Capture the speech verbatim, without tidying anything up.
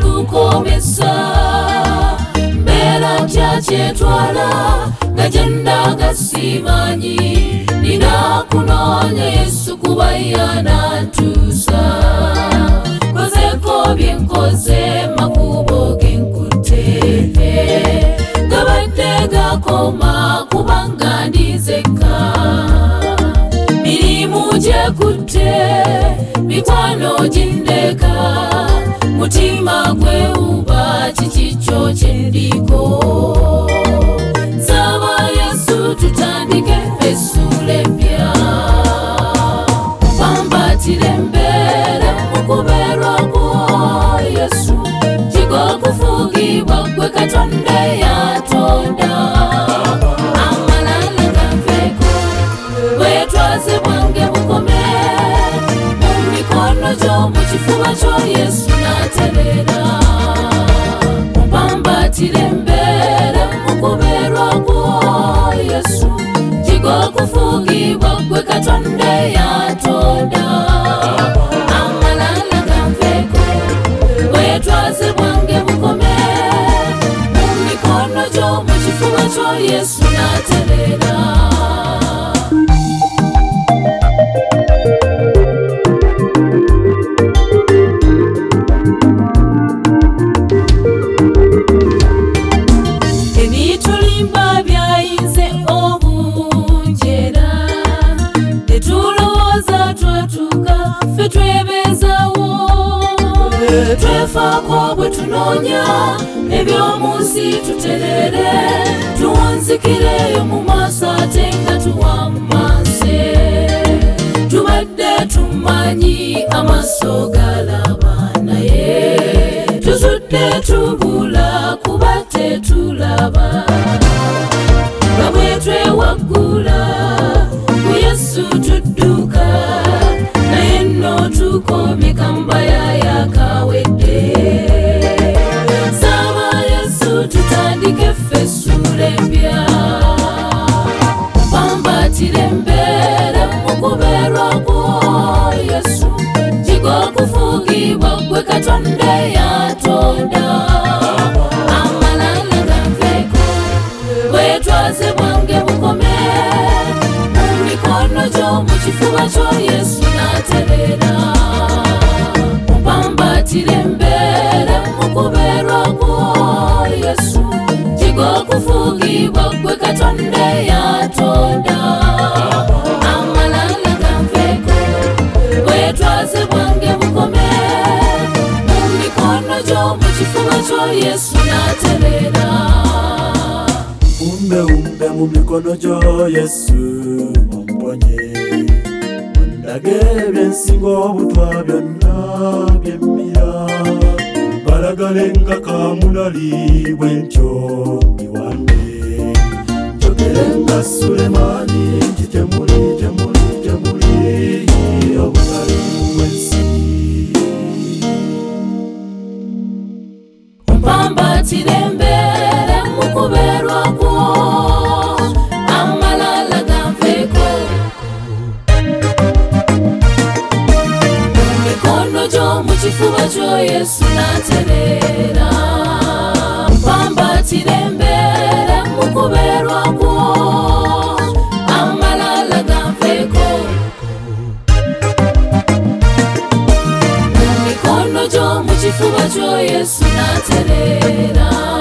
tukomesa mbera kyachetwala gajenda gasimanyi nina kunonya Yesu kubayana tusa kozeko byenkoze makubo genkute gabadde gakoma kubanga ndizeka mirimu jekute mikwano jindeka mutima gwe uba chichicho chendiko zaba Yesu tutandike esule mpya pambatire mbere mukuberwa kwa Yesu chigo kufugibwa gwe Katonda yatonda amalala gaveko wetwaze bwange bukome mumikono jo muchifuba cho Yesu naterera pambatire mbere mukuberwa kwa Yesu chigo kufugibwa gwe Katonda yatonda amalala gaveko wetwaze bwange bukome mumikono jo muchifuba cho Yesu naterera twefa kwabwe tunonya ebyo munsi tuterere tuwanzikireyo mu maaso ate nga tuwamase tubadde tumanyi amaso galaba naye tuzudde tubula kuba tetulaba nga bwe twewaggula ku Yesu tudduka naye nno tukomye kambaya yakawedde saba Yesu tutandike fesule mpya pambatire mbere mukuberwa kwa Yesu chigo kufugibwa gwe Katonda yatonda amalala gaveko wetwaze bwange bukome mumikono jo muchifuba cho Yesu naterera pambatire mbere mukuberwa kwa Yesu chigo kufugibwa gwe Katonda yatonda amalala gaveko wetwaze bwange bukome mumikono jo muchifuba cho Yesu naterera umbe umbe mumikono jo Yesu omponye ondage byensingo obutwa byonna byemmira balagale nga kamulali bwentyo iwange njogere nga Sulemani nti temuli temuli temuli obutali bwensi pambatire mbere mukuberwa kwa amalala gaveko mumikono jo muchifuba cho Yesu naterera pambatire mbere mukuberwa kwa amalala gaveko mumikono jo muchifuba cho Yesu naterera